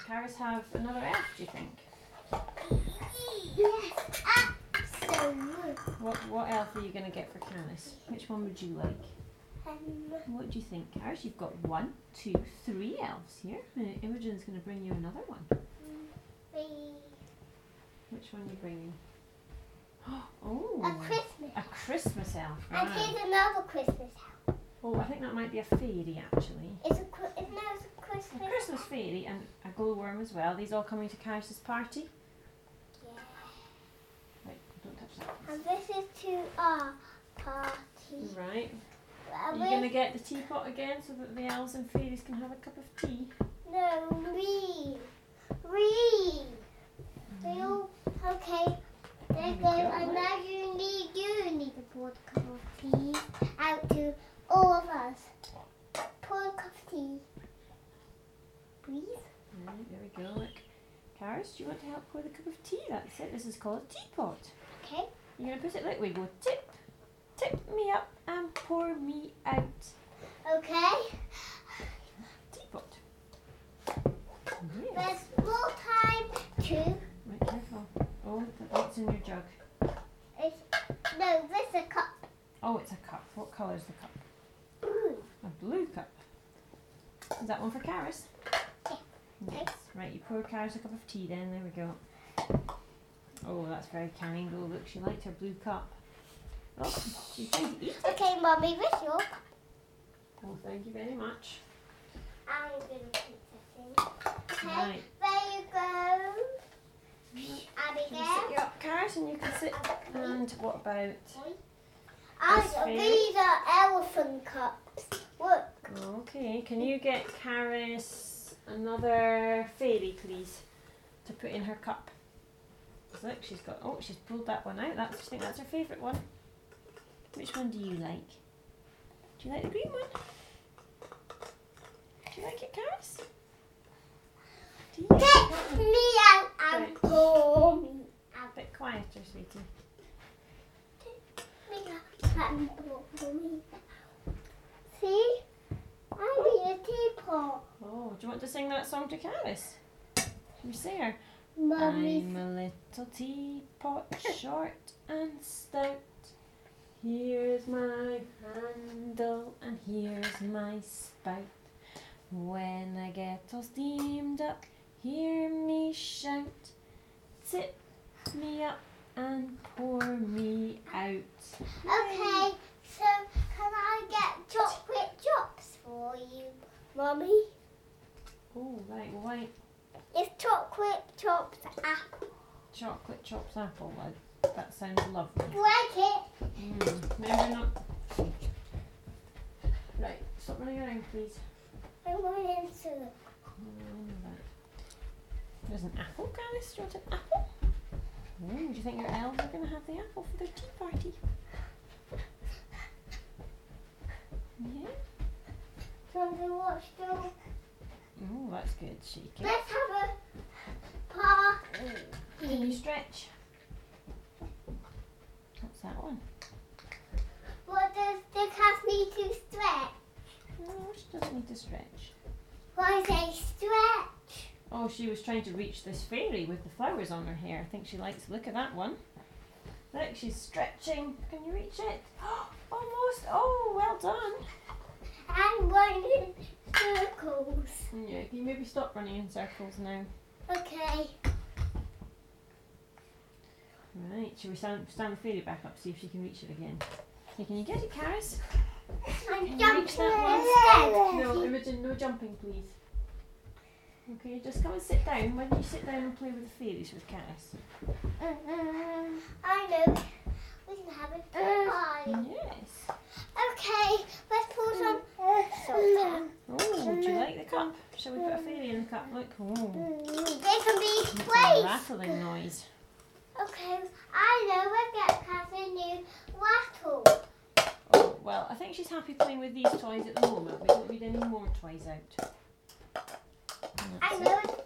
Caris have another elf, do you think? Yes, absolutely. What elf are you going to get for Caris? Which one would you like? What do you think, Caris? You've got 1, 2, 3 elves here. Imogen's going to bring you another one. 3. Which one are you bringing? Oh, A Christmas. a Christmas elf. And Wow. here's another Christmas elf. Oh, I think that might be a fairy actually. It's a Christmas. A Christmas fairy and a glowworm as well. These all coming to Caris's party. Yeah. Right, don't touch that. And this is to our party. Right. Are And you going to get the teapot again so that the elves and fairies can have a cup of tea? No, read. Okay. There you go. And now you need to pour the cup of tea out to all of us. Pour a cup of tea. Please. Right, there we go. Look. Caris, do you want to help pour the cup of tea? That's it. This is called a teapot. Okay. You're going to put it like we go. Tip, tip me up and pour me out. Okay. Teapot. There's Yes. more time to. Right, careful. Oh, what's in your jug? No, this is a cup. Oh, it's a cup. What colour is the cup? Blue. A blue cup. Is that one for Caris? Yeah. Yes. Right, you pour Caris a cup of tea then. There we go. Oh, that's very kind. Oh, look, she liked her blue cup. Oh, she's trying to eat it. Okay, Mummy, where's your cup? Oh, thank you very much. I'm going to put this in. Okay, Right. there you go. Can you sit Abigail. you up, Caris, and you can sit. And what about... These are elephant cups. Look. Okay, can you get Caris another fairy, please, to put in her cup? Look, she's got... Oh, she's pulled that one out. I think that's her favourite one. Which one do you like? Do you like the green one? Do you like it, Caris? Do you like Get me out and Right. pour me A out. bit quieter, sweetie. Me out and pour me out. See? I need a teapot. Oh, do you want to sing that song to Caris? Should we sing her? Mummy. I'm a little teapot, short and stout. Here's my handle and here's my spout. When I get all steamed up, hear me shout. Tip me up and pour me out. Okay, so can I get chocolate chops for you, Mummy? Oh, right, well, why It's chocolate chops apple. chocolate chops apple? That sounds lovely. Like it. Maybe not. Right, stop running around, please. I want into it. There's an apple, Caris. Do you want an apple? Do you think your elves are going to have the apple for their tea party? Yeah. Do you want to watch the... Oh, that's good. Shake it. Let's have a party. Can you stretch? What's that one? What does the cat need to stretch? No, she doesn't need to stretch. Why say stretch? Oh, she was trying to reach this fairy with the flowers on her hair. I think she likes the look of that one. Look, she's stretching. Can you reach it? Almost. Oh, well done. I'm running circles. Yeah, can you maybe stop running in circles now? Okay. Right, shall we stand the fairy back up, see if she can reach it again? Okay, can you get it, Caris? I'm Can you jumping reach that one? instead. No, Imogen, no jumping, please. Okay, just come and sit down. Why don't you sit down and play with the fairies with Caris? I know. We can have a party. Yes. Okay, let's pour some salt. Oh, do you like the cup? Shall we put a fairy in the cup? Look. Oh, There can be it's a waste. rattling noise. Okay, I know. We'll get Kat a new rattle. Oh, well, I think she's happy playing with these toys at the moment. We don't need any more toys out. I That's know. it.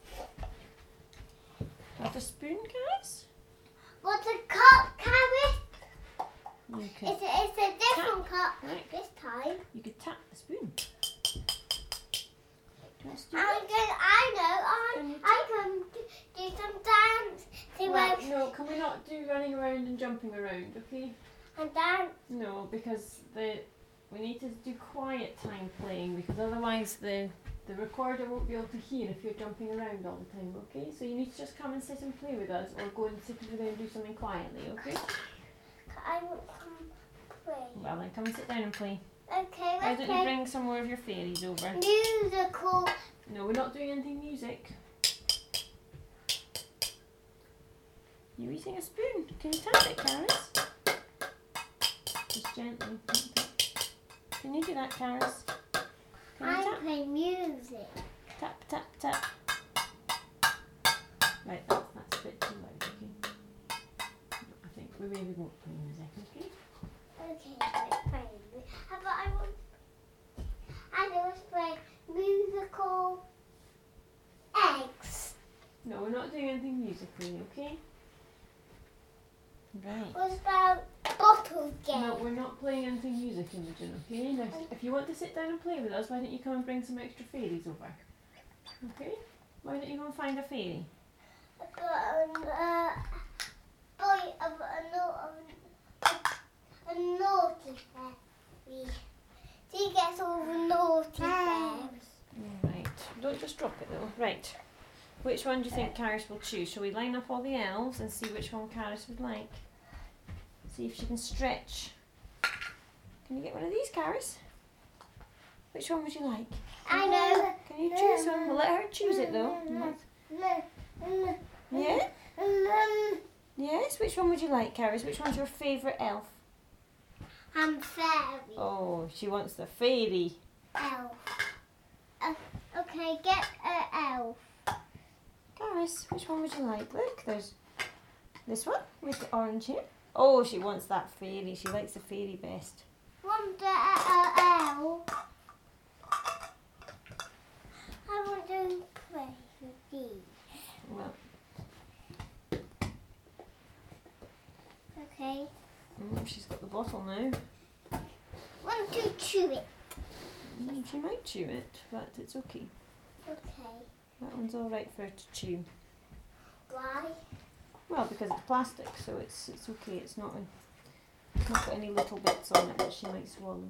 Want a spoon, Caris? What's a cup, Carrie? You could, It's a different cup Right. this time. you could tap the spoon. Do you want to do that? I know. jumping around, okay? And dance. No, because we need to do quiet time playing, because otherwise the recorder won't be able to hear if you're jumping around all the time, okay? So you need to just come and sit and play with us, or go and sit over there and do something quietly, okay? I will come play. Well then, come and sit down and play. Okay, Why let's don't you play bring some more of your fairies over? musical. No, we're not doing anything music. You're eating a spoon. Can you tap it, Karis? Just gently. Can you do that, Karis? Can you I tap? play music. Tap, tap, tap. Right, that's a bit too loud, okay? I think we maybe won't play music, okay? Okay, let's play. How about I will play musical eggs. No, we're not doing anything musically, okay? Right. What about bottle game? No, we're not playing anything music, Imogen, okay? Now, if you want to sit down and play with us, why don't you come and bring some extra fairies over? Okay? Why don't you go and find a fairy? I've got a naughty fairy. She gets all the naughty fairies. Right. Don't just drop it though. Right. Which one do you think Karis will choose? Shall we line up all the elves and see which one Karis would like? See if she can stretch. Can you get one of these, Karis? Which one would you like? I know. Can you choose one? We'll let her choose it though. Yeah? Yes? Which one would you like, Karis? Which one's your favourite elf? I'm fairy. Oh, she wants the fairy. Elf. Okay, get an elf. Karis, which one would you like? Look, there's this one with the orange hair. Oh, she wants that fairy. She likes the fairy best. Want the elf. I want to play with these. Well, Okay. she's got the bottle now. Want to chew it. She might chew it, but it's okay. Okay. That one's all right for her to chew. Why? Well, because it's plastic, so it's okay. It's not got any little bits on it that she might swallow.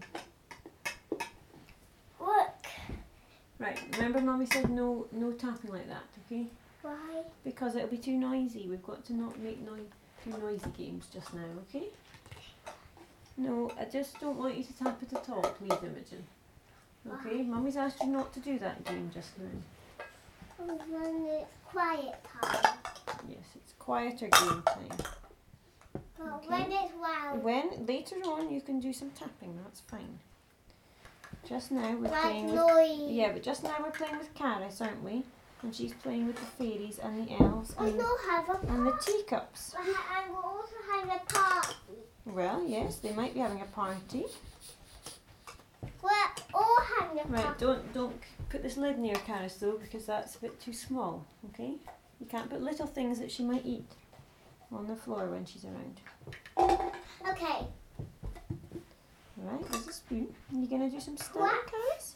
Look. Right. Remember, Mummy said no tapping like that. Okay? Why? Because it'll be too noisy. We've got to not make too noisy games just now. Okay? No, I just don't want you to tap it at all, please, Imogen. Okay? Mummy's asked you not to do that game just now. When it's quiet time. Yes, it's quieter game time. But Okay. when it's loud. When later on you can do some tapping, that's fine. Just now we're Like playing with noise. but just now we're playing with Karis, aren't we? And she's playing with the fairies and the elves We and will have a the party. teacups. I will also have a party. Well, yes, they might be having a party. We're all having a Right, party. don't put this lid near Karis though, because that's a bit too small. Okay, you can't put little things that she might eat on the floor when she's around. Okay. Right, there's a spoon. You gonna do some stuff, What? Karis?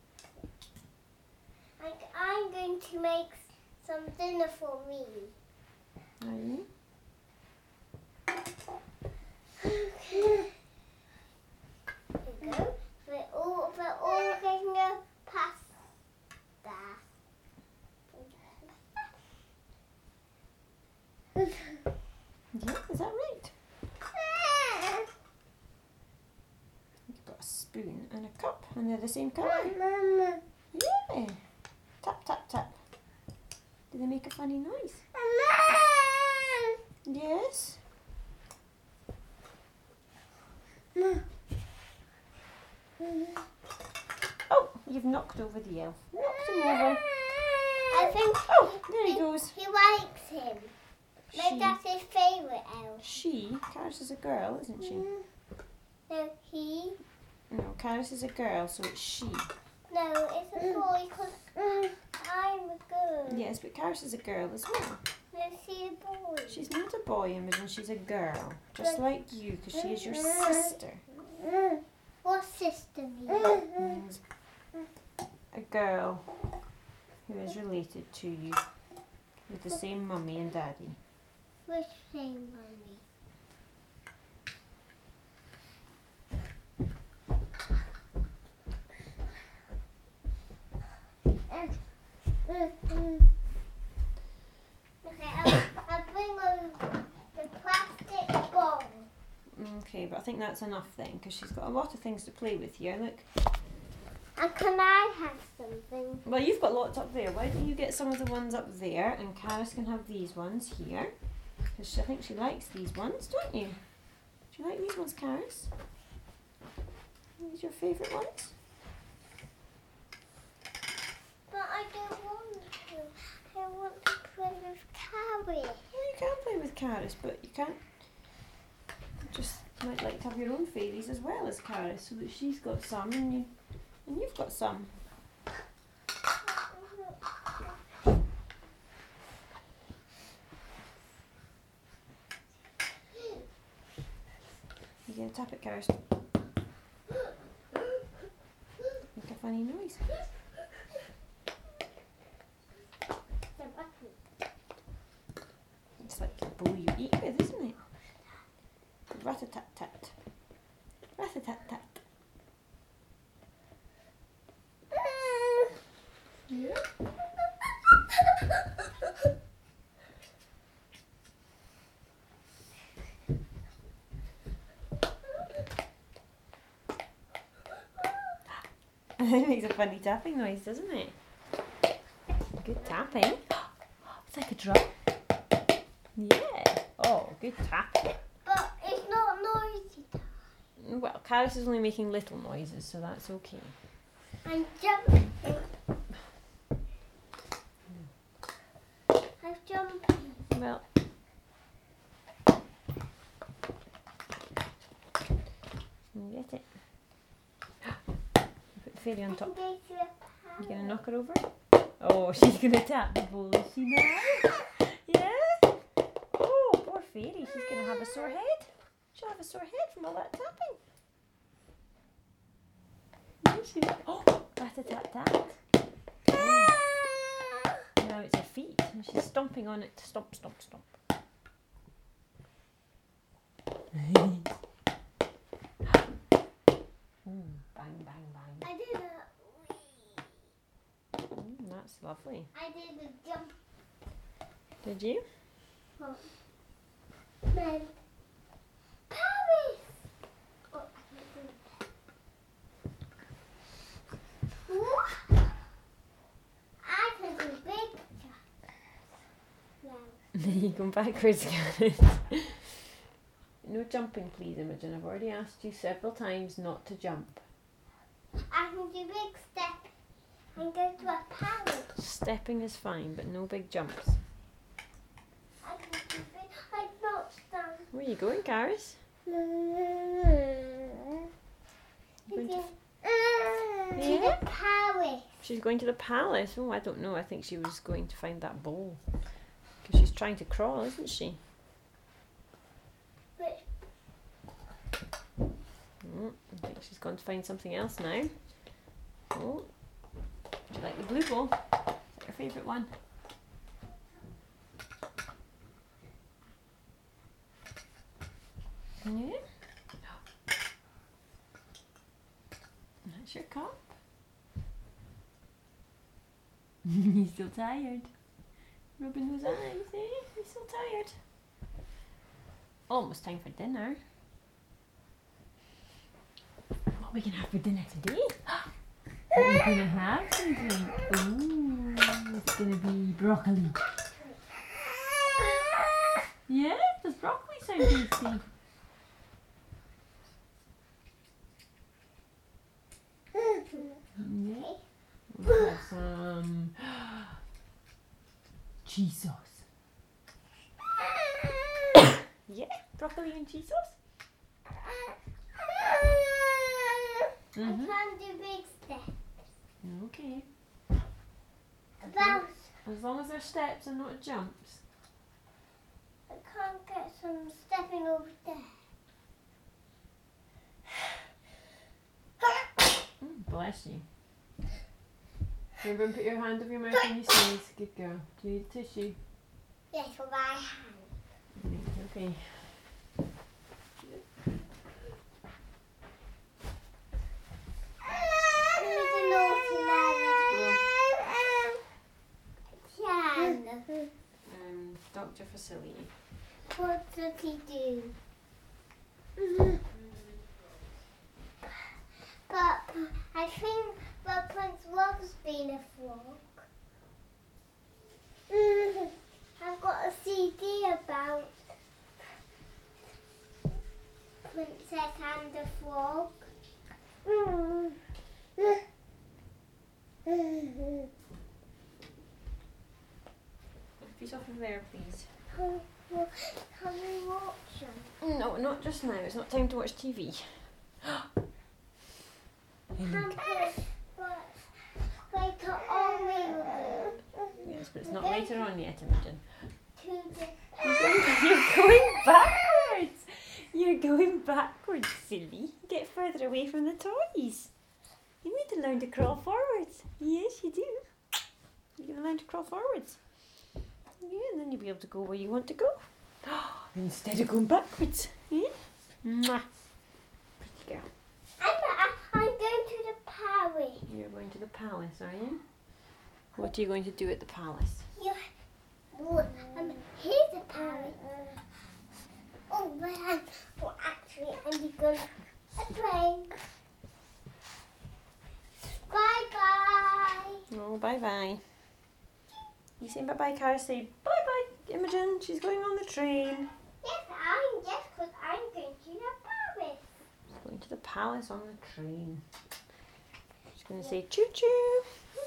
I'm going to make some dinner for me. Are you? Here we go. We're all getting a pasta. Yeah, is that right? You've got a spoon and a cup, and they're the same colour. Mama. Yeah. Tap, tap, tap. Do they make a funny noise? Yes. Oh, you've knocked over the elf. Knocked him over. I think Oh, there he goes. he likes him. Maybe that's his favourite elf. She, Karis is a girl, isn't she? No, he. No, Karis is a girl, so it's she. No, it's a boy because I'm a girl. Yes, but Karis is a girl as well. No, she's a boy. She's not a boy, Imogen, she's a girl. Just like you, because she is your sister. What sister mean? Means a girl who is related to you with the same mummy and daddy. Which same mommy? Okay, but I think that's enough then, because she's got a lot of things to play with here. Look. And can I have something? Well, you've got lots up there. Why don't you get some of the ones up there, and Caris can have these ones here, because I think she likes these ones, don't you? Do you like these ones, Caris? Are these your favourite ones? But I don't want to. I want to play with Carrie. Well, you can play with Caris, but you can't. You just might like to have your own fairies as well as Caris, so that she's got some and you've got some. You gonna tap it, Caris? Make a funny noise. It's like the bowl you eat with, isn't it? Rat-a-tat-tat. Rat-a-tat-tat. Yeah. It makes a funny tapping noise, doesn't it? Good tapping. It's like a drum. Yeah. Oh, good tapping. But it's not noisy. Well, Caris is only making little noises, so that's okay. I'm jumping. I'm jumping. Well, get it. Put the fairy on top. You gonna knock her over? Oh, she's gonna tap the bowl, is she now? Yeah? Oh, poor fairy, she's gonna have a sore head. She'll have a sore head from all that tapping. Oh, rat-a-tat-tat. Now it's her feet, and she's stomping on it to stomp, stomp, stomp. Bang, bang, bang. I did That's lovely. I did a jump. Did you? Oh. Then Paris. Oh, I can't do it. What? I can do big jump. You're going backwards, Caris. No jumping, please, Imogen. I've already asked you several times not to jump. I can do big step and go to a Paris. Stepping is fine, but no big jumps. I can do big. I'm not done. Where are you going, Caris? Going to- To the Paris. She's going to the palace. Oh, I don't know. I think she was going to find that bowl. Because she's trying to crawl, isn't she? But I think she's gone to find something else now. Oh, do you like the blue bowl? Is that your favourite one? Yeah. That's your cup. He's still tired. Rubbing those eyes, eh? He's still tired. Almost time for dinner. What are we going to have for dinner today? What are we going to have today? Ooh, it's going to be broccoli. Yeah? Does broccoli sound tasty? Yeah. We'll have some cheese sauce. Yeah, broccoli and cheese sauce. I can't do big steps. Okay. Bounce. As long as they're steps and not jumps. I can't get some stepping over there. Bless you. Remember and put your hand over your mouth when you sneeze. Good girl. Do you need a tissue? Yes, for my hand. Okay. Who's the naughty man? Dr. Facility. What does he do? being a frog. I've got a CD about Princess and the Frog. Piece off of there, please. Can we watch them? No, not just now. It's not time to watch TV. Later on we will go Yes, but it's not later on yet, Imogen. to the... You're going backwards. You're going backwards, silly. Get further away from the toys. You need to learn to crawl forwards. Yes, you do. You're going to learn to crawl forwards. Yeah, and then you'll be able to go where you want to go. Instead of going backwards. Yeah? Mwah. Pretty girl. I'm going to the palace. You're going to the palace, are you? What are you going to do at the palace? Here's the palace. Oh, man. Well, actually, I'm going to a train. Bye-bye. Oh, bye-bye. You say bye-bye, Cara. Say bye-bye, Imogen. She's going on the train. Yes, because I'm going to the palace. She's going to the palace on the train. She's going to say choo-choo.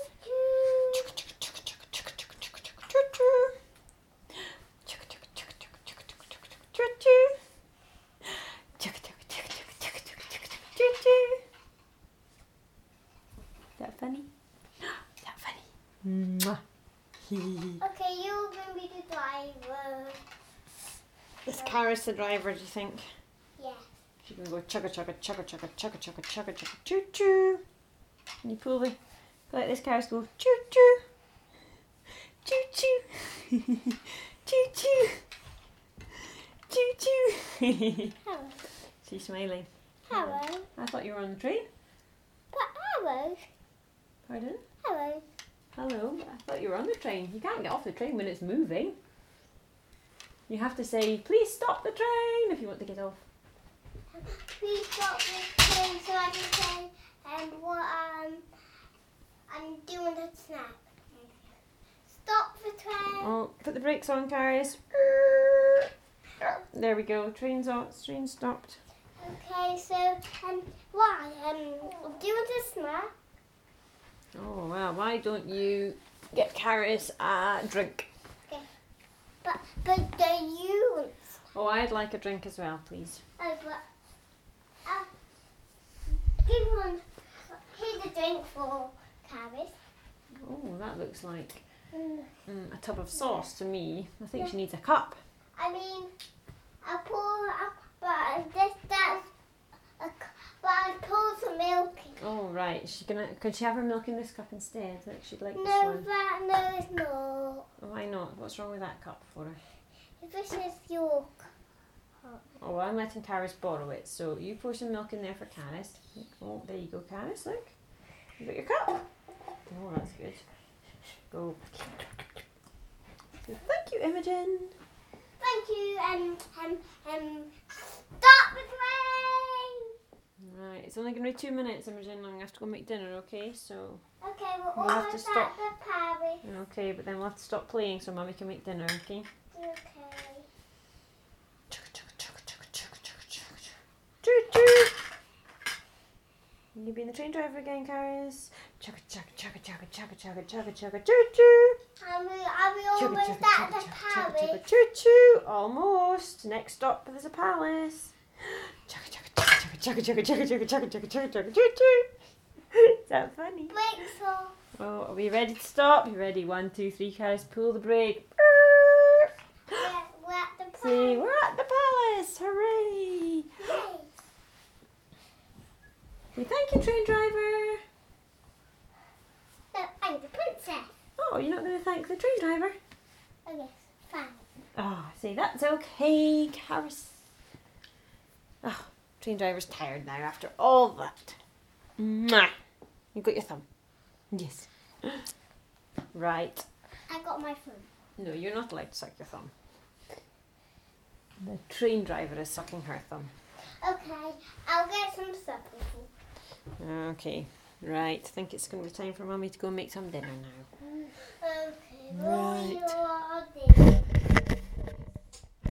Is that funny? Is that funny? Mwah. Okay, you're going to be the driver. Is Cara's the driver, do you think? Yeah. She's going to go chugga chugga chugga chugga chugga chugga chugga chugga choo choo. Can you pull the... Go like this, Cara's go choo choo. Choo choo. Choo choo. Choo choo. Hello. She's smiling. Hello. I thought you were on the train. But hello. Pardon? Hello. Hello. I thought you were on the train. You can't get off the train when it's moving. You have to say, please stop the train if you want to get off. Please stop the train so I can say what I'm doing a snap. Stop the train. Oh, put the brakes on, Carius. There we go. Train's off. Train stopped. Okay, so why? Doing a snap. Oh, well, why don't you get Carius a drink? Okay. But do you? Oh, I'd like a drink as well, please. Oh, but give one. Here's a drink for Caris. Oh, that looks like a tub of sauce to me. I think she needs a cup. I mean, I pour up, but but I pour some milk in. Oh, right. Could she have her milk in this cup instead? I think she'd like this No, one. no, it's not. Why not? What's wrong with that cup for her? This is your cup. Oh, well, I'm letting Caris borrow it. So you pour some milk in there for Caris. Oh, there you go, Caris. Look. You got your cup. Oh, that's good. Go. Good. Thank you, Imogen. Thank you, stop the train! Right, it's only going to be 2 minutes, Imogen. I'm going to have to go make dinner, okay? So, Okay, we're We'll have to almost stop. at the Paris. okay, but then we'll have to stop playing so Mummy can make dinner, okay? Okay. Choo-choo! You being the train driver again, Caris? Chugga chugga chugga chugga chugga chugga chugga chugga choo choo. Are we almost at the Paris? Choo choo. Almost. Next stop there's a palace. Chugga chugga chugga chugga chugga chugga chugga chugga chugga chugga choo choo. Is that funny? Brakes off. Oh, are we ready to stop? You ready? 1, 2, 3, Caris, pull the brake. We're at the See, Paris. we're at the palace. Hooray! Yay. Say thank you, train driver. No, I'm the princess. Oh, you're not going to thank the train driver? Oh yes, fine. Oh, see, that's okay, Caris. Oh, train driver's tired now after all that. Mwah. You got your thumb. Yes. Right. I got my phone. No, you're not allowed to suck your thumb. The train driver is sucking her thumb. Okay, I'll get some supper. Okay. Right, I think it's going to be time for Mummy to go and make some dinner now. Okay, Right. what are you